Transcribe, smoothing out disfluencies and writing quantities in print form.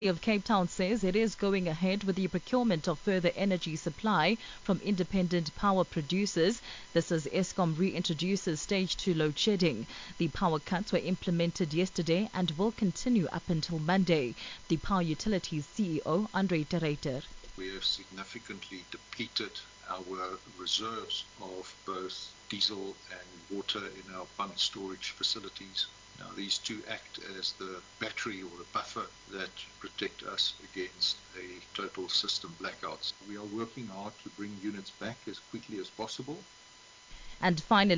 of Cape Town says it is going ahead with the procurement of further energy supply from independent power producers. This as Eskom reintroduces stage 2 load shedding. The power cuts were implemented yesterday and will continue up until Monday. The Power Utilities CEO, Andre Terreiter. We have significantly depleted our reserves of both diesel and water in our pumped storage facilities. Now, these two act as the battery or the buffer that protect us against a total system blackouts. We are working hard to bring units back as quickly as possible. And finally,